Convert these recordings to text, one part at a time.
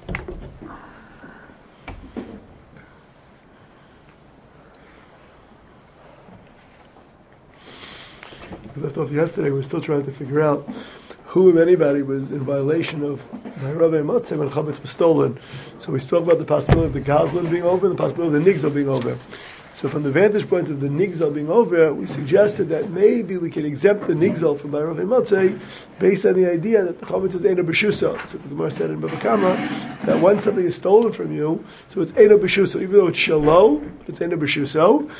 We left off yesterday. We're still trying to figure out who, if anybody, was in violation of Ma'arav Matzeh when chametz was stolen. So we spoke about the possibility of the Gazlan being over and the possibility of the Nigzal being over. So from the vantage point of the Nigzal being over, we suggested that maybe we can exempt the Nigzal from Ma'arav Matzeh based on the idea that the chametz is Eina B'Shuso. So the Gemara said in Bava Kama that once something is stolen from you, so it's Eina B'Shuso, even though it's Shalo, but it's Eina B'Shuso.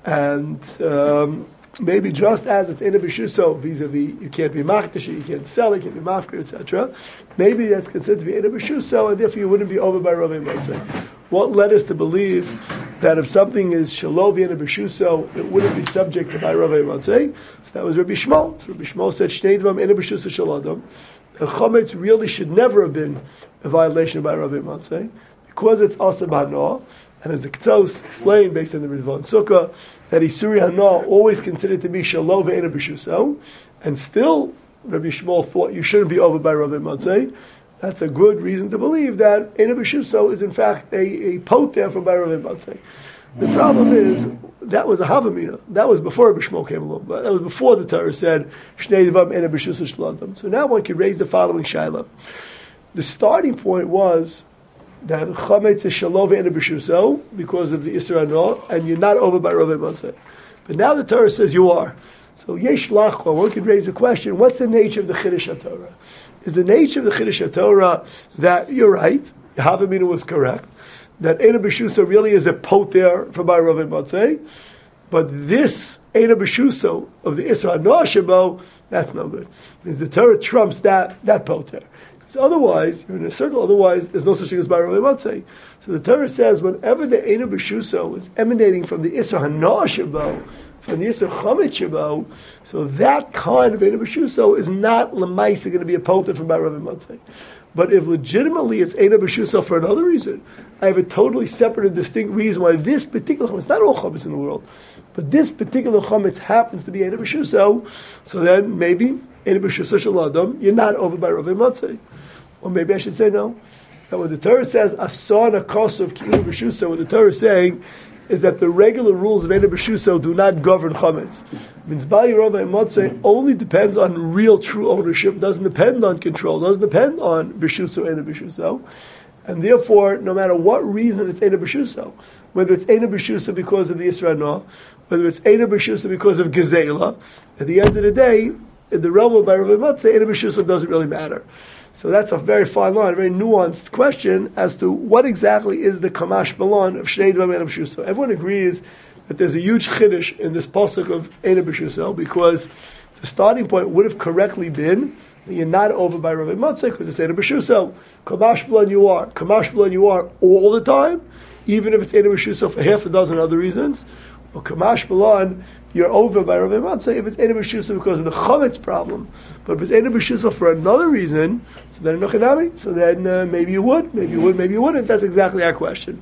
And maybe just as it's in a b'shuso, vis-a-vis, you can't be machdish, you can't sell it, you can't be mafkir, etc. Maybe that's considered to be in a b'shuso, and therefore you wouldn't be over by Rav Matzeh. What led us to believe that if something is shalov in a b'shuso, it wouldn't be subject to by Rav Matzeh? So that was Rabbi Shmuel. So Rabbi Shmuel said, Shnei dvam in a b'shuso shaladam. And chametz really should never have been a violation by Rav Matzeh, because it's asa b'hanoah. And as the Ketos explained, based on the Ritva and Sukkah, that Isuri Hana always considered to be Shalom ve'ena b'shuso, and still Rabbi Shmuel thought you shouldn't be over by Rav Matzeh. That's a good reason to believe that ena b'shuso is in fact a poter from by Rav Matzeh. The problem is that was a Havamina. That was before Rabbi Shmuel came along, but that was before the Torah said Shnei Dvam ena b'shuso shladam. So now one can raise the following shaila. The starting point was that chametz is shalom ve'ena b'shuso because of the Isra Hana, and you're not over by Rav Matzeh. But now the Torah says you are. So yesh lachwa, one could raise a question, what's the nature of the Chiddush HaTorah? Is the nature of the Chiddush HaTorah that you're right, Havamina was correct, that Eina B'Shuso really is a poter from by Rav Matzeh, but this Eina B'Shuso of the Isra Hana Shebo, that's no good. Because the Torah trumps that poter. So otherwise, you're in a circle, otherwise there's no such thing as Bar Rav Matzeh. So the Torah says, whenever the Eina B'Shuso is emanating from the Isra Hana Shebo, from the Isra Chametz Shebo, so that kind of Eina B'Shuso is not L'maisa going to be a poter from Bar Rav Matzeh. But if legitimately it's Eina B'Shuso for another reason, I have a totally separate and distinct reason why this particular chametz, not all chametz in the world, but this particular chametz happens to be Eina B'Shuso, so then maybe Eina B'Shuso Shaladam, you're not over by Rav Matzeh. Or maybe I should say no. That when the Torah says Asana Kosov Ki'u B'Shuso, what the Torah is saying is that the regular rules of Eina B'Shuso do not govern chametz. It means Bali Rav Matzeh only depends on real true ownership, doesn't depend on control, doesn't depend on B'Shuso, Eina B'Shuso. And therefore, no matter what reason it's Eina B'Shuso, whether it's Eina B'Shuso because of the Isra Hana, whether it's Eina B'Shuso because of Gezela, at the end of the day, in the realm of Rav Matzeh, Eina B'Shuso doesn't really matter. So that's a very fine line, a very nuanced question as to what exactly is the Kamash Balon of Shnei Dvam Eina B'Shuso. Everyone agrees that there's a huge chiddush in this pasuk of Eina B'Shuso because the starting point would have correctly been that you're not over by Rav Matzeh because it's Eina B'Shuso. Kamash Balon you are. Kamash Balon you are all the time, even if it's Eina B'Shuso for half a dozen other reasons. Or Kamash Balon, you're over by Rav Matzeh if it's Eina B'Shuso because of the chametz problem. But if it's Eina B'Shuso for another reason, so then Nochanami, so then maybe you would, maybe you would, maybe you wouldn't. That's exactly our question.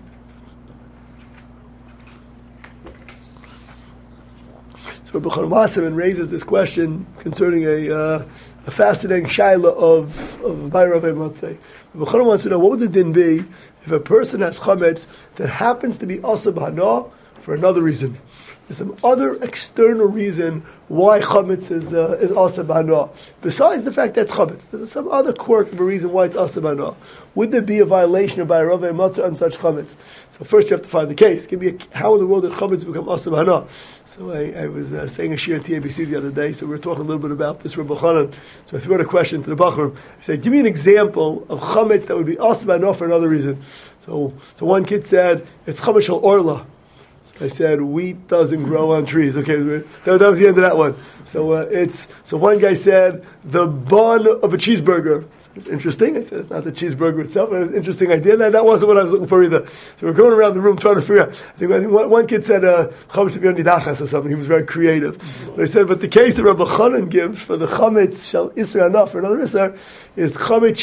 So Rabbi Chanan Wasserman raises this question concerning a fascinating shaila of Rav Matzeh. Rabbi Chanan wants to know, what would the din be if a person has chametz that happens to be asab hana for another reason? There's some other external reason why chametz is asab hana. Besides the fact that it's chametz, there's some other quirk of a reason why it's asab hana. Would there be a violation of Rav Matzeh on such chametz? So first you have to find the case. Give me how in the world did chametz become asab hana? So I was saying a shir at TABC the other day, so we were talking a little bit about this Rabbi Chanan. So I threw out a question to the Bachram. I said, give me an example of chametz that would be asab hana for another reason. So one kid said, it's chametz shel orla. I said, wheat doesn't grow on trees. Okay, that was the end of that one. So one guy said, the bun of a cheeseburger. It's interesting. I said, it's not the cheeseburger itself, but it was an interesting idea. That wasn't what I was looking for either. So we're going around the room trying to figure out. I think one kid said, chametz nidachas or something. He was very creative. But I said, but the case that Rabbi Chanan gives for the chametz shel isra hana for another isra is chametz shel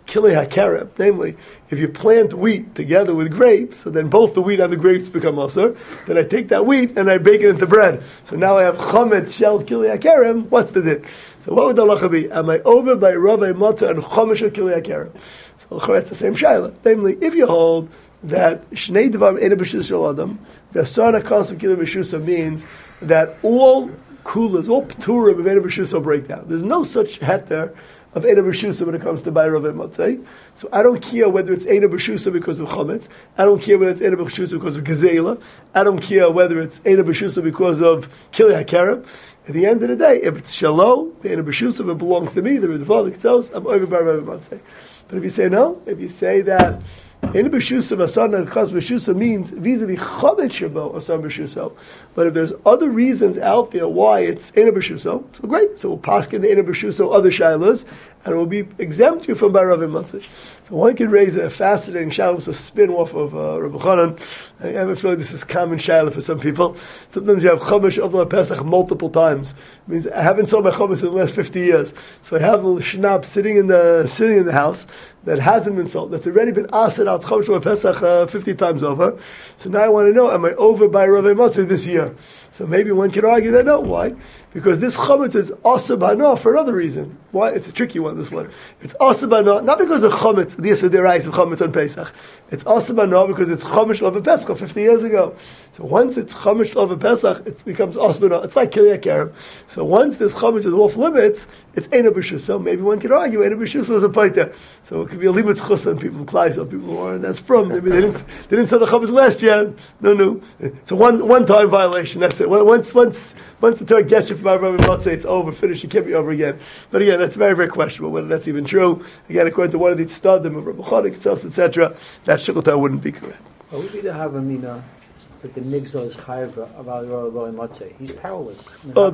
kilei hakerem. Namely, if you plant wheat together with grapes, so then both the wheat and the grapes become aser. Then I take that wheat and I bake it into bread. So now I have chametz shel kilei hakerem. What's the din? So what would the halacha be? Am I over by Ravei Matzah and chametz shel kilei hakerem? So it's the same shaila. Namely, if you hold that Shnei Devarim Eina B'Shus Shel Adam, the Asana Kasav Kilei B'Shusa means that all kulas, all pturim of Eina B'Shusa will break down. There's no such heter of Eina B'Shusa when it comes to Bayrav and Matzeh. So I don't care whether it's Eina B'Shusa because of Chametz. I don't care whether it's Eina B'Shusa because of Gezela. I don't care whether it's Eina B'Shusa because of Kilei HaKerem. At the end of the day, if it's Shalom, the Eina B'Shusa, it belongs to me, the Ridva, the Ketzos, I'm over Bayrav and Matzeh. But if you say no, if you say that Eina B'Shusa Asana Kas B'Shusa means vis-a-vis Chametz Shabo Asana B'Shusa. But if there's other reasons out there why it's Eina B'Shusa, so great. So we'll pass in the Eina B'Shusa other shilas, and it will be exempt you from Bayrav and Matzah. So one can raise a fascinating shaila, a spin off of Rabbi Chanan. I have a feeling this is common shaila for some people. Sometimes you have Chumash of Pesach multiple times. It means I haven't sold my Chumash in the last 50 years. So I have a shnap sitting in the house that hasn't been sold, that's already been asked out Chumash of Pesach 50 times over. So now I want to know, am I over by Rav Matzah this year? So maybe one can argue that no. Why? Because this chametz is asur b'hana for another reason. Why? It's a tricky one, this one. It's asur b'hana, not because of chametz, the yisur derais of chametz on Pesach. It's asur b'hana because it's chametz of Pesach 50 years ago. So once it's chametz of Pesach, it becomes asur b'hana. It's like kilei hakerem. So once this chametz is off limits, it's eina b'shus. So maybe one can argue eina b'shus was a paita. So it could be a limit chus on people, Kleisel, people who are that's from. Maybe they didn't sell the chametz last year. No. It's a one-time violation. That's it. Once the Torah gets you from Rabbi Matzah, it's over, finished, it can't be over again. But again, that's very, very questionable whether that's even true. Again, according to one of these studim of Rabbi Chodik, etc., that shikul wouldn't be correct. Well, we need to have a mina that the nigzal is chayav about Rabbi Matzah. He's powerless.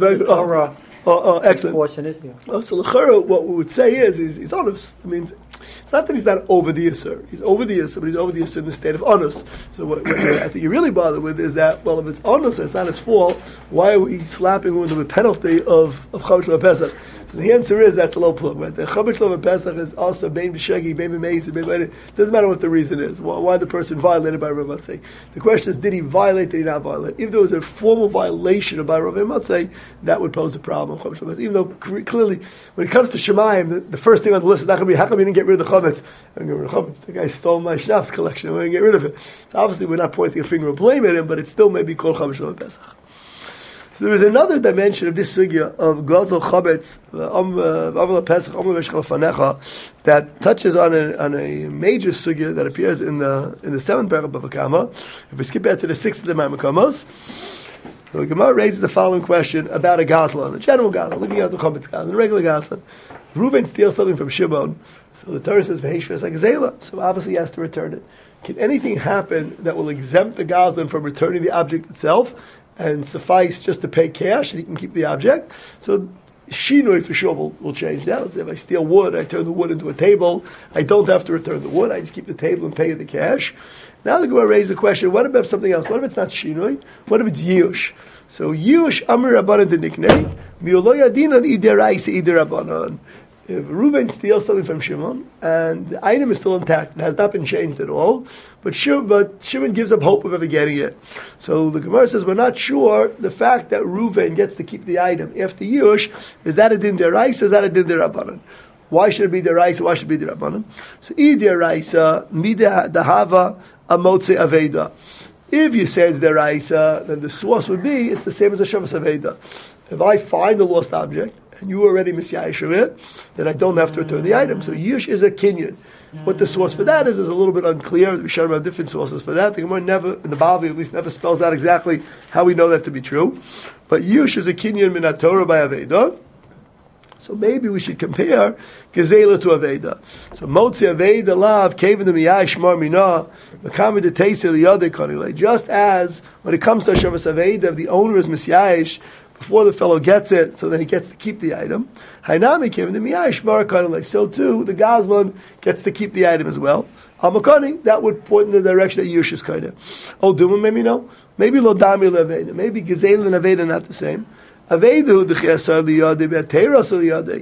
Excellent. Force in it, yeah. So l'chara, what we would say is he's honest. I mean, it's not that he's not over the Yisr. He's over the Yisr, but he's over the Yisr in the state of honest. So what I think you're really bothered with is that, well, if it's honest, it's not his fault, why are we slapping him with the penalty of Chametz Shel Pesach? So the answer is that's a low plug, right? The Chametz Shel Pesach is also bein b'shegi, bein b'meis, it doesn't matter what the reason is, why the person violated by Rav Matzah. The question is, did he violate, did he not violate? If there was a formal violation of by Rav Matzah, that would pose a problem. Even though clearly, when it comes to Shemayim, the first thing on the list is not going to be, how come you didn't get rid of the Chametz? I'm going to get rid of the Chametz. The guy stole my schnapps collection, I'm going to get rid of it. So obviously we're not pointing a finger and blaming him, but it still may be called Chametz Shel Pesach. So there is another dimension of this sugya of Gazel Chametz, Avla Pesach, Amla Veshchal Fanecha, that touches on a major sugya that appears in the 7th paragraph of Bava Kama. If we skip back to the 6th of the Maimakamos, the Gemara raises the following question about a Gazlan, a general Gazlan, looking at the Chametz Gazlan, a regular Gazlan. Reuven steals something from Shimon, so the Torah says V'heishvas like Zela, so obviously he has to return it. Can anything happen that will exempt the Gazlan from returning the object itself and suffice just to pay cash and he can keep the object? So Shinoi for sure will change that. Let's say if I steal wood, I turn the wood into a table, I don't have to return the wood, I just keep the table and pay the cash. Now the Gemara raises the question, what about something else? What if it's not Shinoi? What if it's Yush? So Yush Amir Rabbanan the nickname, Mi'olo Yadinan Ideraisa Iderabanan. If Reuben steals something from Shimon, and the item is still intact, it has not been changed at all, but Shimon gives up hope of ever getting it. So the Gemara says, we're not sure the fact that Reuben gets to keep the item after Yush, is that a din deraisa, is that a din derabanan? Why should it be deraisa, why should it be derabanan? So, I deraisa, mida dahava, amotze aveda. If you say it's deraisa, then the source would be, it's the same as a Shabbos aveda. If I find the lost object, and you already misyayish of it, then I don't have to return the item. So Yush is a kinyan. What the source for that is a little bit unclear. We should have different sources for that. The Gemara never, in the Bavli at least, never spells out exactly how we know that to be true. But Yush is a kinyan min Torah by Aveda. So maybe we should compare Gezela to Aveda. So Motzi Aveda lav kevin the miyayish mar mina mekami de teisel yadei kanilei. Just as when it comes to Shabbos Aveda, if the owner is misyayish before the fellow gets it, so then he gets to keep the item. Hainami came in the miyayish bar kanilei. So too, the Gazlan gets to keep the item as well. Hamakani, that would point in the direction that Yush is kind of. Oh, Duma, maybe no. Maybe Lo Dami Aveda. Maybe Gezela and Aveda not the same. Avedu the Chesar liyadei be'teras liyadei.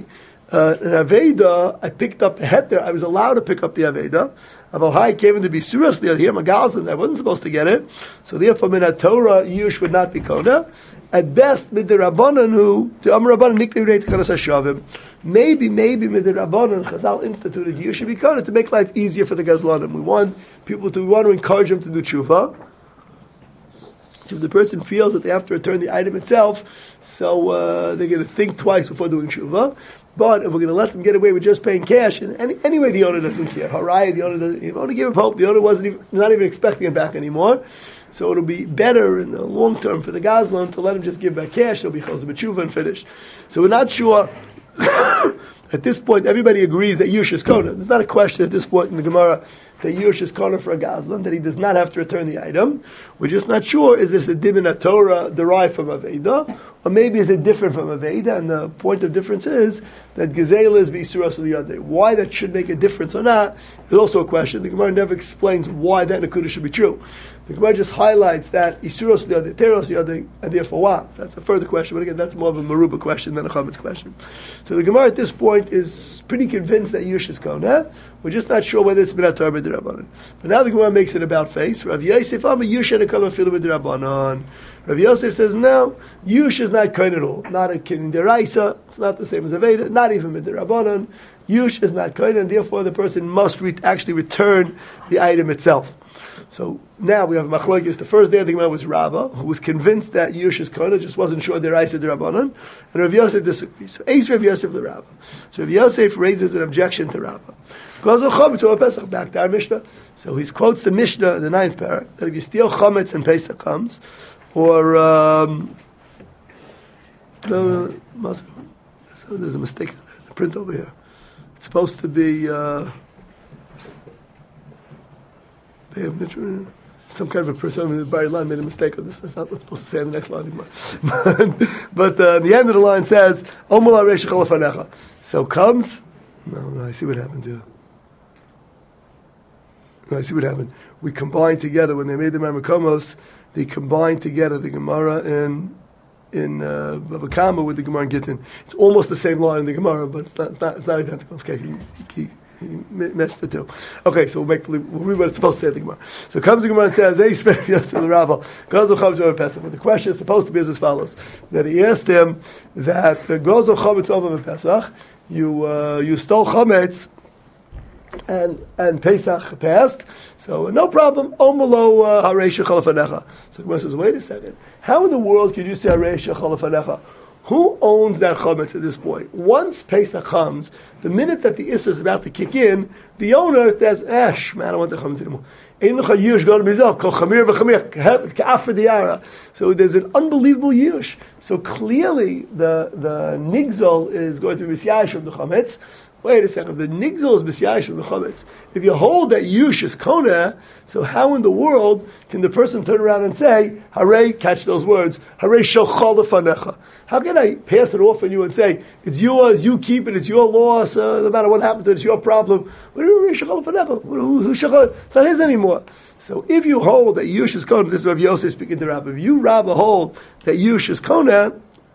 An Aveda, I picked up a heter. I was allowed to pick up the Aveda. Avalhai came in to be seriously here, Magazin. I wasn't supposed to get it. So therefore, min Torah, Yush would not be Kona. At best, mid the Rabbanan who, to Amr Rabbanan, Nikli Reit Chanas HaShavim. Maybe mid the Rabbanan, Chazal instituted Yush should be Kona to make life easier for the Gazlanim. We want to encourage them to do tshuva. If the person feels that they have to return the item itself, so they're going to think twice before doing tshuva. But if we're going to let them get away with just paying cash, and anyway the owner doesn't care. Haraya, the owner doesn't. You only give a hope. The owner not even expecting it back anymore. So it'll be better in the long term for the Gazlan to let him just give back cash. It'll be chazor b'tshuva and finished. So we're not sure. At this point, everybody agrees that Yush is Kona. There's not a question at this point in the Gemara that Yush is Kona for a Gazlan, that he does not have to return the item. We're just not sure, is this a Dimin Torah derived from Aveda, or maybe is it different from Aveda, and the point of difference is that Gezel is B'Isuras L'Yadeh. Why that should make a difference or not is also a question. The Gemara never explains why that Nakuda should be true. The Gemara just highlights that Isuros L'Yadeh, Teros L'Yadeh, and therefore why? That's a further question, but again, that's more of a Maruba question than a Chametz question. So the Gemara at this point is pretty convinced that Yush is Kona. We're just not sure whether it's B'nat Torah b'Dirabanan. But now the Gemara makes it about face. Rav Yosef Amar Yush and a Kona Filu b'Dirabanan. Rav Yosef says, no, Yush is not Kona at all. Not a Kin Deraisa. It's not the same as Aveda. Not even b'Dirabanan. Yush is not Kona, and therefore the person must actually return the item itself. So now we have Machlokes. The first day of the Gemara was Rava, who was convinced that Yush is Kona, just wasn't sure Deraisa Dirabanan, and Rav Yosef disagrees. So Ace Rav Yosef the Rava. So Rav Yosef raises an objection to Rava. Back to our Mishnah. So he quotes the Mishnah in the 9th parak that if you steal chametz and Pesach comes, or so there's a mistake in the print over here. It's supposed to be some kind of a person in the Bari line made a mistake on this. That's not what's supposed to say in the next line anymore. But the end of the line says, so comes. No, I see what happened here. I see what happened. We combined together when they made the Mamakomos. They combined together the Gemara in Bava Kama with the Gemara in Gittin. It's almost the same line in the Gemara, but it's not identical. Okay, he messed the two. Okay, so we'll read what it's supposed to say in the Gemara. So comes the Gemara and says, "Hey, spare yes to the Rava." But the question is supposed to be as follows: that he asked him that the Gozo Chametz over Pesach, you stole chametz. And Pesach passed, so no problem. Omelo hareisha chalafanecha. So Gemara says, wait a second. How in the world can you say hareisha chalafanecha? Who owns that chametz at this point? Once Pesach comes, the minute that the Issa is about to kick in, the owner says, man, I don't want the chametz anymore. So there's an unbelievable yush. So clearly the nigzol is going to be misyash from the chametz. Wait a second, the nigzol is b'siyayish of the chametz. If you hold that yush is kona, so how in the world can the person turn around and say, "Hare," catch those words, "Hare shachal lefanecha"? How can I pass it off on you and say it's yours, you keep it, it's your loss, no matter what happened to it, it's your problem? It's not his anymore. So if you hold that yush is kona, this is Rav Yosef speaking to Rav. If you Rav hold that yush is kona,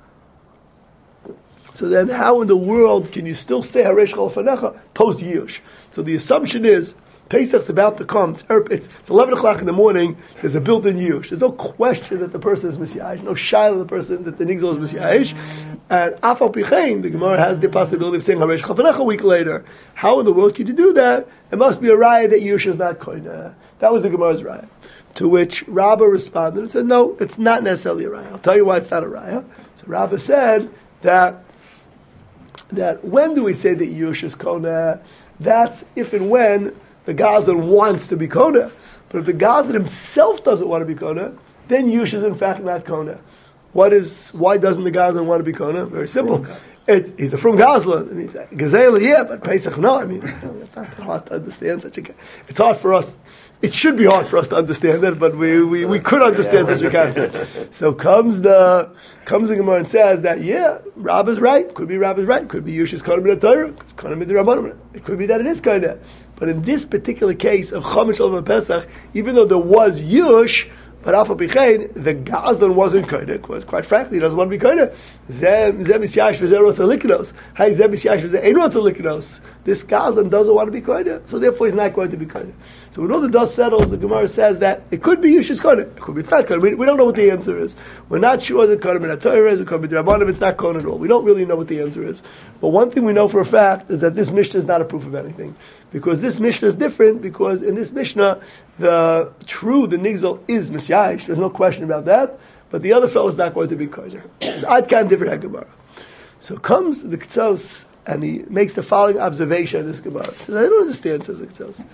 so then how in the world can you still say Haresh Chalafanecha post Yush? So the assumption is Pesach's about to come. It's 11 o'clock in the morning. There's a built-in Yush. There's no question that the person is Messiah. No shy of the person that the Nigzal is Messiah. And Afal Pichein, the Gemara has the possibility of saying Haresh Chalafanecha a week later. How in the world can you do that? It must be a raya that Yush is not koina. That was the Gemara's raya. To which Rabbah responded and said, no, it's not necessarily a raya. I'll tell you why it's not a raya. So Rabbah said that when do we say that Yush is Kona? That's if and when the Gazlan wants to be Kona. But if the Gazlan himself doesn't want to be Kona, then Yush is in fact not Kona. Why doesn't the Gazlan want to be Kona? Very simple. He's a from Gazlan. Gazela, yeah, but Pesach, no. I mean, it's not hard to understand such a... It's hard for us. It should be hard for us to understand it, but we could understand such a concept. So comes the Gemara and says that Rab is right. Could be Rab is right. Could be Yush is Kona b'nei Torah. Kona b'nei Rabbanan. It could be that it is Kona. But in this particular case of Chametz Shalom and Pesach, even though there was Yush, But Alpha Bichain, the Gazlan wasn't koine, because quite frankly, he doesn't want to be koine. Zem misyash v'zeh rotza liknos. Hey, zem misyash v'zeh ein rotza liknos. This Gazlan doesn't want to be koine, so therefore he's not going to be koine. So when all the dust settles, the Gemara says that it could be Yush's koine, it could be it's not koine. We don't know what the answer is. We're not sure that koine in Torah is, it could be Rabbanim, it's not koine at all. We don't really know what the answer is. But one thing we know for a fact is that this Mishnah is not a proof of anything. Because this Mishnah is different, because in this Mishnah, the Nigzal is Misyash. There's no question about that. But the other fellow is not going to be Koiner. So I'd kind of different Gemara. So comes the K'tzos, and he makes the following observation of this Gemara. He says, I don't understand, says the K'tzos.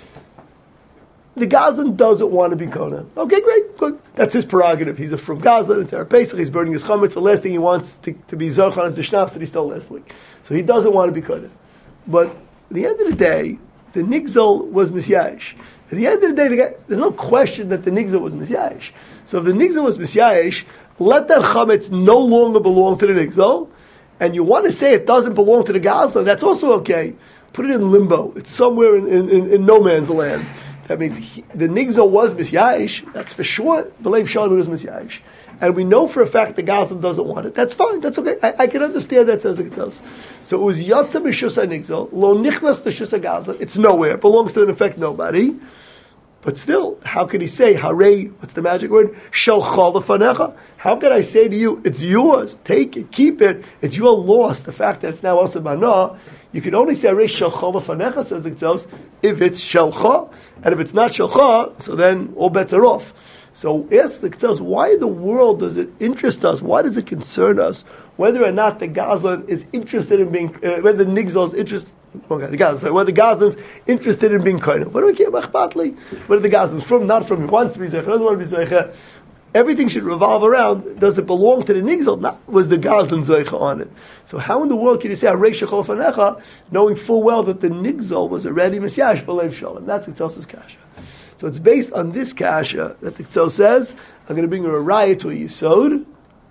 The Gazlan doesn't want to be Koiner. Okay, great, good. That's his prerogative. He's from Gazlan, it's Erev Pesach, he's burning his chametz. The last thing he wants to be Zochon is the Shnapps that he stole last week. So he doesn't want to be Koiner. But at the end of the day, the Nigzal was Misyash. At the end of the day, there's no question that the Nigzal was Misyash. So if the Nigzal was Misyash, let that chametz no longer belong to the Nigzal, and you want to say it doesn't belong to the Gazlan, that's also okay. Put it in limbo. It's somewhere in no man's land. That means the Nigzal was Misyash, that's for sure. Believe Shalom was Misyash. And we know for a fact the Gazlan doesn't want it. That's fine. That's okay. I can understand that, says the Ketzel. So it was Yatsa B'Shusa Nigzal, Lo Nichnas L'Shusa Gazlan. It's nowhere. It belongs to, in effect, nobody. But still, how can he say, Harei, what's the magic word? Shalcha L'Fanecha. How can I say to you, it's yours, take it, keep it, it's your loss, the fact that it's now also Manah. You can only say, Harei Shalcha L'Fanecha, says the Ketzel, if it's Shalcha, and if it's not Shalcha, so then all bets are off. So ask the Ketzel, why in the world does it interest us? Why does it concern us whether or not the Gazlan is interested in being, whether the Nigzal is interested, whether the Gazlan's interested in being koine? What do we care about Chbatli? Whether the Gazlan's from, not from, he wants to be Zeicha, doesn't want to be Zeicha. Everything should revolve around, does it belong to the Nigzal? Not, was the Gazlan Zeicha on it? So how in the world can you say, Harei Shechol Fanecha, knowing full well that the Nigzal was already Misyash, B'Leiv Shalom? That's Ketzel's kasha. So it's based on this kasha that the Ketzel says, I'm going to bring her a raya to a Yisod.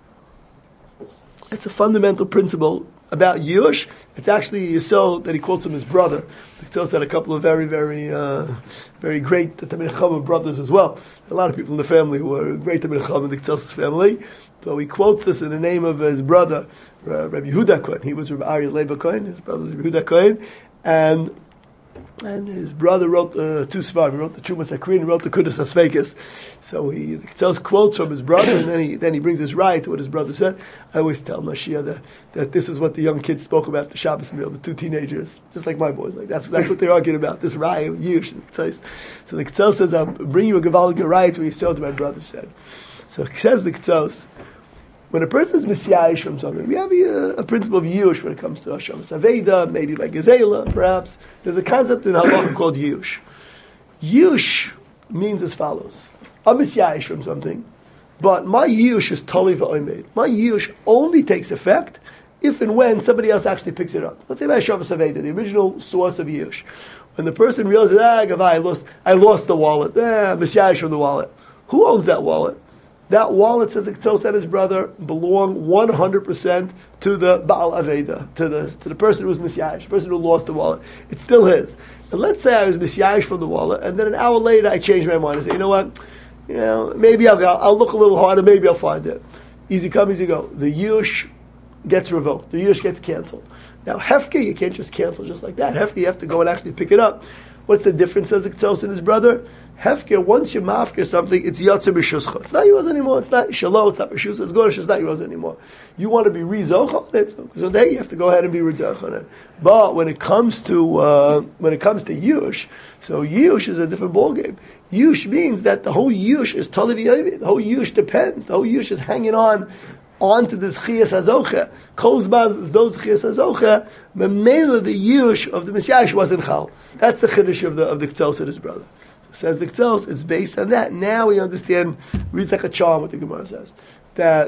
It's a fundamental principle about Yush. It's actually a Yisod that he quotes from his brother. The Ketzel said a couple of very, very, very great Talmidei Chacham brothers as well. A lot of people in the family who were great Talmidei Chacham in the Ketzel's family. So he quotes this in the name of his brother, Rabbi Yehuda Cohen. He was Rabbi Aryeh Leva Cohen, his brother was Rabbi Yehuda Cohen. And his brother wrote two Svarim. He wrote the Chumas HaKrin, he wrote the Kudas HaSveikis. So he tells quotes from his brother, and then he brings his raya to what his brother said. I always tell Mashiach that this is what the young kids spoke about at the Shabbos meal, the two teenagers, just like my boys. Like that's what they're arguing about, this raya, Yush. So the Ketzel says, I'll bring you a Gevaldik raya to what you said, my brother said. So he says the Ketzel, when a person is misyayish from something, we have a principle of yush when it comes to Hashamas Aveda, maybe by Gezela, perhaps. There's a concept in halacha called yush. Yush means as follows. I'm misyayish from something, but my yush is totally v'oimed. My yush only takes effect if and when somebody else actually picks it up. Let's say by Hashamas Aveda, the original source of yush. When the person realizes, Gavai, I lost the wallet. Misyayish from the wallet. Who owns that wallet? That wallet, says the Ketzel said his brother, belong 100% to the Baal Aveda, to the person who was misyayish, the person who lost the wallet. It's still his. And let's say I was misyayish from the wallet, and then an hour later I changed my mind and say, you know what, maybe I'll look a little harder, maybe I'll find it. Easy come, easy go. The yush gets revoked. The yush gets canceled. Now hefker, you can't just cancel just like that. Hefker, you have to go and actually pick it up. What's the difference, says the Ketzel and his brother? Hefker, once you mafker something, it's yatsa b'shuscha. It's not yours anymore. It's not shalom. It's not b'shuscha. It's gosh. It's not yours anymore. You want to be rizoch on it, so then you have to go ahead and be rizoch on it. But when it comes to yush, so yush is a different ballgame. Yush means that the whole yush is totally v'yavit. The whole yush depends. The whole yush is hanging onto this chiyas hazocha. Kozban, those chiyas hazocha, memela the yush of the misyayish wasn't chal. That's the chiddush of the Ketzel and his brother. Says the Ketzel, it's based on that. Now we understand, reads like a charm what the Gemara says. But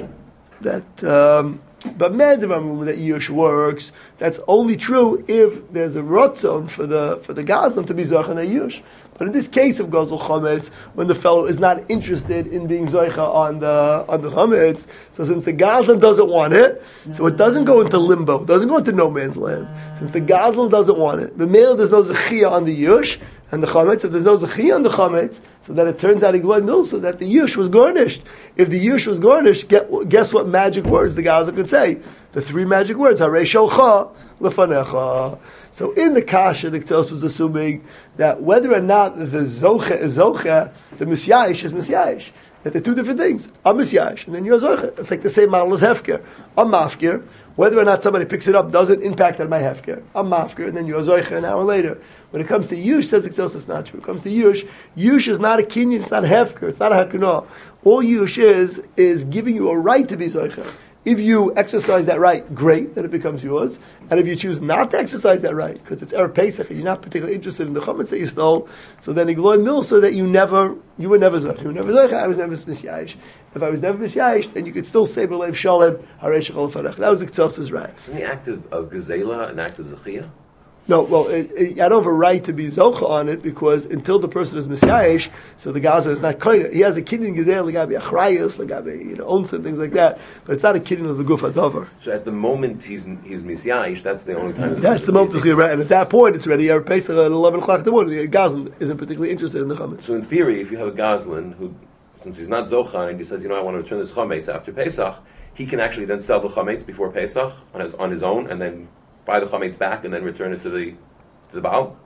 Medivam, that Yush works, that's only true if there's a rotzon for the Gazlan to be Zocha and Yush. But in this case of Gazal Chametz, when the fellow is not interested in being Zocha on the Chametz, so since the Gazlan doesn't want it, so it doesn't go into limbo, doesn't go into no man's land. Since the Gazlan doesn't want it, the male there's no Zechia on the Yush, and the chametz, if there's no zechiyah on the chametz, so that it turns out igloy mil, so that the yush was garnished. If the yush was garnished, guess what magic words the Gaza could say? The 3 magic words, harei sholcha lefanecha. So in the kasha, the Ketels was assuming that whether or not the zoche is zoche, the misyayish is misyayish. That they're 2 different things. I'm misyayish, and then you're zoche. It's like the same model as hefker. I'm mafkir. Whether or not somebody picks it up doesn't impact on my hefker. I'm mafkir, and then you're zoche an hour later. When it comes to yush, says the Ketels, it's not true. When it comes to yush is not a kinyan, it's not hefker, it's not a hakunah. All yush is giving you a right to be zoche. If you exercise that right, great, then it becomes yours. And if you choose not to exercise that right, because it's Erev Pesach, and you're not particularly interested in the chametz that you stole, so then igloy mil, so that you were never zoch. You were never zoch, I was never misyayish. If I was never misyayish, then you could still say b'leiv shalem, harei shechol lefanech. That was the Ketzel's right. Isn't the act of gezela an act of zechiyah? No, well, I don't have a right to be zocha on it, because until the person is misyayish, so the Gaza is not koine. He has a kidney gezel, legabe achrayus, legabe owns and things like that, but it's not a kidney of the guf hadover. So at the moment he's misyayish, that's the only time. That's the moment of right, and at that point it's ready. Pesach at 11 o'clock in the morning. The Gazlan isn't particularly interested in the chametz. So in theory, if you have a Gazlan who, since he's not zocha and he says, I want to return this chametz after Pesach, he can actually then sell the chametz before Pesach on his own, and then buy the chametz back and then return it to the Baal.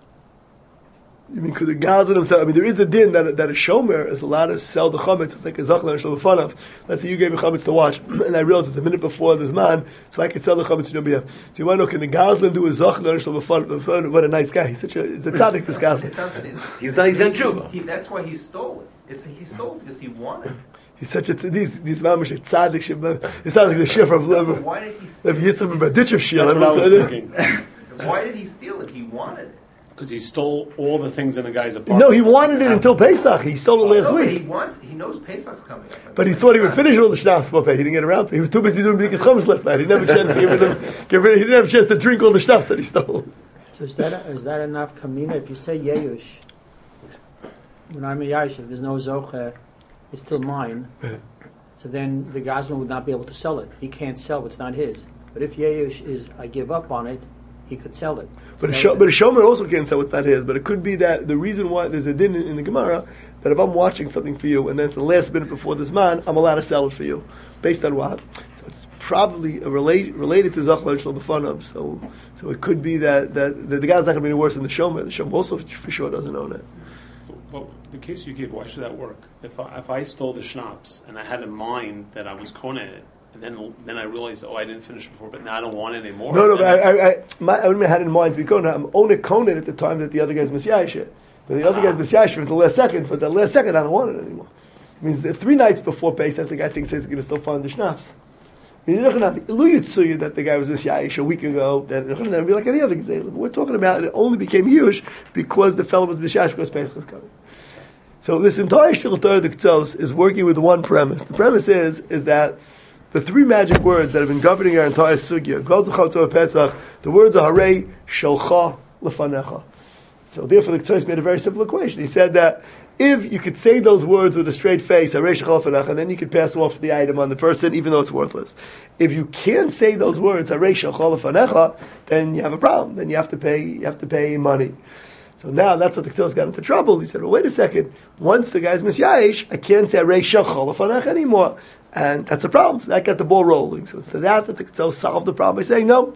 You mean because the Gazlan himself? I mean, there is a din that a shomer is allowed to sell the chametz. It's like a zachlan and shalom. Let's say you gave me chametz to watch, and I realized it's a minute before this man, so I could sell the chametz on your behalf. So you want to know, can the Gazlan do a zachlan and shalom? What a nice guy! He's a tzaddik. This Gazlan. He's not tshuva. That's why he stole it. He stole it because he wanted it. He's such a these mamish tzaddik. It's not like the shifra of lever. Why did he steal it? Yitzhak Berditchev shir. That's what I was thinking. Why did he steal it? He wanted it. Because he stole all the things in the guy's apartment. No, he wanted it until Pesach. He stole it last week. He knows Pesach's coming up. But he thought he would finish all the schnapps before Pesach. He didn't get around to it. He was too busy doing B'dikas Chametz last night. He didn't have a chance to he didn't have a chance to drink all the schnapps that he stole. So is that enough kamina? If you say yeyush, when I'm a yayish, if there's no zoche, it's still mine. So then the Gazman would not be able to sell it. He can't sell what's not his. But if yeyush is, I give up on it, he could sell it. But a shomer also can't sell what's not his. But it could be that the reason why there's a din in the Gemara that if I'm watching something for you and then it's the last minute before this man, I'm allowed to sell it for you. Based on what? So it's probably related to Zachlar Shal B'fanav. So it could be that the guy's not going to be any worse than the shomer. The shomer also for sure doesn't own it. Well, the case you give, why should that work? If I stole the schnapps and I had in mind that I was kona it, and then I realized, I didn't finish before, but now I don't want it anymore. No, but I wouldn't have had in mind to be kona. I'm only kona at the time that the other guy's misyayish it. But the other guy's misyayish for the last second, but the last second I don't want it anymore. It means that 3 nights before Pesach, the guy thinks he's going to still find the schnapps. I mean, that the guy was misyayish a week ago, then it would be like any other gazelle. We're talking about it only became huge because the fellow was misyayish because Pesach was coming. So this entire Shtickle Torah the Ketzelos is working with one premise. The premise is that the 3 magic words that have been governing our entire sugya, Pesach, the words are Harei Shalcha Lefanecha. So therefore the Ketzelos made a very simple equation. He said that if you could say those words with a straight face, Harei Shalcha Lefanecha, then you could pass off the item on the person even though it's worthless. If you can't say those words, Harei Shalcha Lefanecha, then you have a problem. Then you have to pay money. So now that's what the Ketzelos got into trouble. He said, well, wait a second. Once the guy's misyayish, I can't say Harei Shalcha Lefanecha anymore. And that's a problem. So that got the ball rolling. So it's to that the Ketzelos solved the problem by saying, no,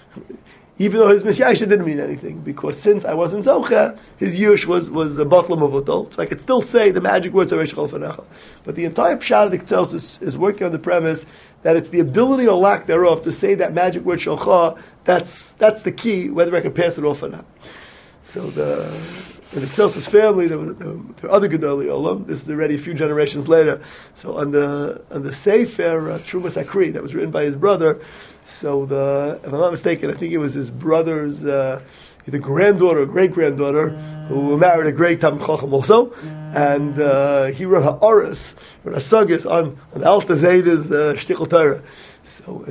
even though his misyayish didn't mean anything, because since I wasn't zocha, his yush was a batlam avotol. So I could still say the magic words Harei Shalcha Lefanecha. But the entire pshat of the Ketzelos is working on the premise that it's the ability or lack thereof to say that magic word Shalcha, that's the key, whether I can pass it off or not. So in the Ketzelos family, there were other Gedolei Olam. This is already a few generations later. So on the Sefer Trumas Akri that was written by his brother. So if I'm not mistaken, I think it was his brother's either granddaughter or great granddaughter who married a great Talmid Chacham also, and he wrote Ha'aris, wrote Asagis on the Alta Zayda's Shtickle Torah. So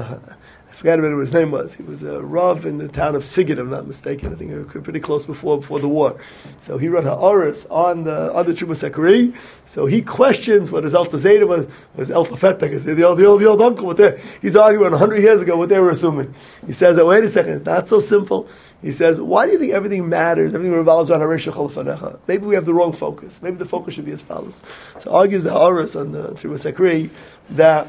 I forgot what his name was. He was a Rav in the town of Sigid, if I'm not mistaken. I think they were pretty close before the war. So he wrote Ha'aris on the Trumas Akri. So he questions what his Alta Zayda was El Tafeta, because the old uncle. He's arguing 100 years ago what they were assuming. He says, wait a second, it's not so simple. He says, why do you think everything matters? Everything revolves around Harish Shechol Fanecha. Maybe we have the wrong focus. Maybe the focus should be as follows. So argues the Haaretz on the Terumas Akri that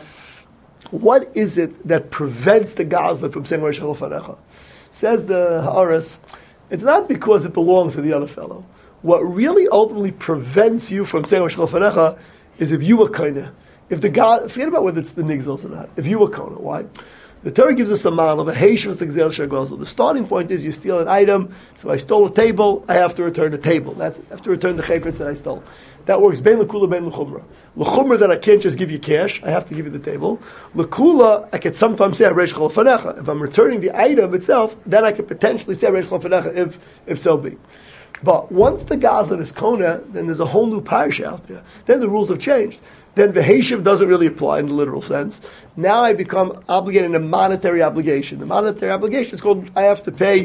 what is it that prevents the Gazlan from saying Harish Shechol Fanecha? Says the Haaretz, it's not because it belongs to the other fellow. What really ultimately prevents you from saying Harish Shechol Fanecha is if you were kinda. If the God, forget about whether it's the nigzos or not. If you were kona, why? The Torah gives us the model of a heishus exel shagozel. The starting point is you steal an item. So I stole a table. I have to return the table. I have to return the chaypetz that I stole. That works. Ben lekula, ben lechumra. Lechumra that I can't just give you cash. I have to give you the table. Lekula, I could sometimes say Harish Shechol Fanecha. If I'm returning the item itself, then I could potentially say Harish Shechol Fanecha if so be. But once the Gazlan is kona, then there's a whole new parsha out there. Then the rules have changed. Then the Veheshiv doesn't really apply in the literal sense. Now I become obligated in a monetary obligation. The monetary obligation is called, I have to pay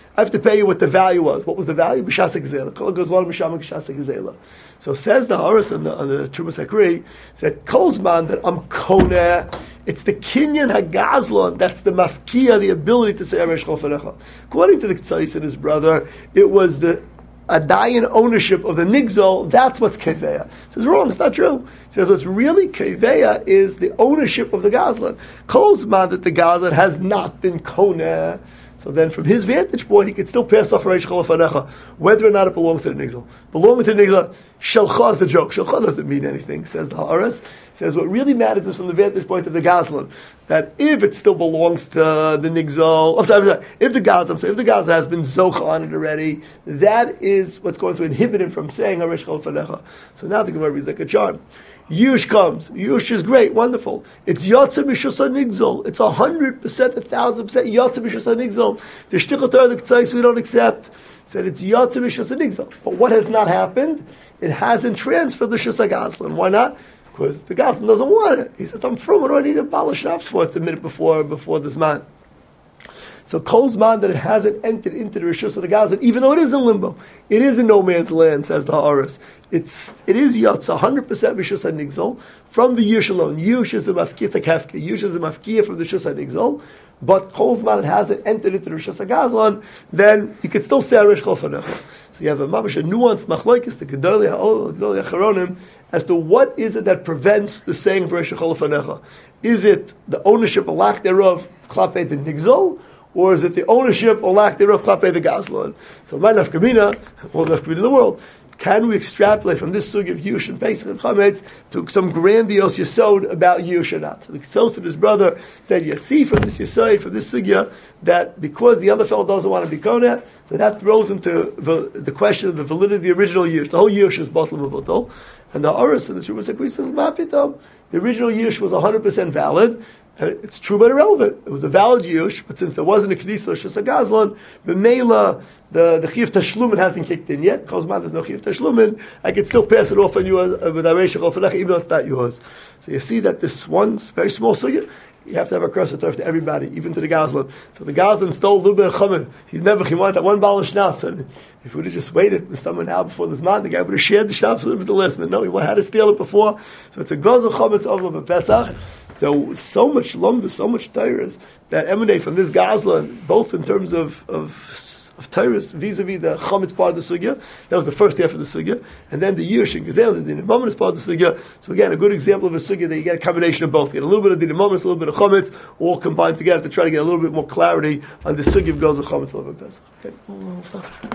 you what the value was. What was the value? B'shas ha'gzela. Kol goes one b'sham b'shas ha'gzela. So says the Haaretz on the Terumas Akri, said, Kolzman, that I'm koneh, it's the Kinyan HaGazlan, that's the mafkia, the ability to say Harish Shechol Fanecha. According to the Ktsais and his brother, it was the Adayan ownership of the nigzol, that's what's keveya. He says, wrong, it's not true. He says, what's really keveya is the ownership of the gazlan. Kolzman, that the gazlan has not been koneh. So then from his vantage point, he could still pass off Harish Shechol Fanecha, whether or not it belongs to the nigzol. Belonging to the nigzol, shelcha is a joke. Shelcha doesn't mean anything, says the Haaretz. Says what really matters is from the vantage point of the gazlan, that if it still belongs to the nigzol, if the gazlan has been zocha on it already, that is what's going to inhibit him from saying Harish Shechol Fanecha. So now the Gemara is like a charm. Yush comes. Yush is great, wonderful. It's Yotze Mishusah Nigzol. It's 100%, 1,000% Yotze Mishusah Nigzol. The Shtichel Torah, the Ktsais, we don't accept. Said it's Yotze Mishusah Nigzol. But what has not happened? It hasn't transferred the Shusah Gazlan. Why not? Because the Gazlan doesn't want it. He says, I'm from, what do I need a bottle of schnapps for? It's a minute before this man. So Kol's man that it hasn't entered into the Rishus of the Gazlan, even though it is in limbo. It is in no man's land, says the Haaretz. It is Yotz, 100% Rishus HaNigzol, from the Yush alone. Yush is a mafkia, it's like Hefke. Yush is a mafkia from the Rishus HaNigzol, but Kol's man that hasn't entered into the Rishus HaGazlan, then you could still say Harish Shechol Fanecha. So you have a mamash, a nuanced machlokes, the Gedolei Acharonim, as to what is it that prevents the saying of Harish Shechol Fanecha. Is it the ownership or lack thereof, Klapei the Nigzol, or is it the ownership or lack thereof, Klapei the Gazlan? So my nafkamina, all nafkamina in the world, can we extrapolate from this sugi of Yush and Pesach and Chametz to some grandiose yesod about Yush or not? So the Ktsos and his brother said, you see from this yesod, from this sugya, that because the other fellow doesn't want to be koneh, that throws into the question of the validity of the original Yush. The whole Yush is Baslam Avotol. And the Haaretz and the Terumas Akri says, Mapitom, the original Yush was 100% valid, and it's true but irrelevant. It was a valid Yush, but since there wasn't a Knesset Shus HaGazlan, B'meila, the Chiyuv Tashlumin hasn't kicked in yet. Because there's no Chiyuv Tashlumin, I can still pass it off on you with Harish Shechol Fanecha, even though it's not yours. So you see that this one very small sugya, you have to have a cross to everybody, even to the Gazlan. So the Gazlan stole a little bit of chametz. He wanted that one bottle of schnapps. And if we would have just waited with someone now before this man, the guy would have shared the schnapps with him at the last minute. No, he had to steal it before. So it's a gozel chametz over Pesach. There was so much lumda, so much tyrus that emanate from this Gazlan, both in terms of tyrus vis-a-vis the chametz part of the sugya. That was the first half of the sugya, and then the yush and gazel, the dinimam is part of the sugya. So again, a good example of a sugya that you get a combination of both. You get a little bit of dinimam, a little bit of chametz, all combined together to try to get a little bit more clarity on the sugya of gozel chametz over Pesach. Okay, stop.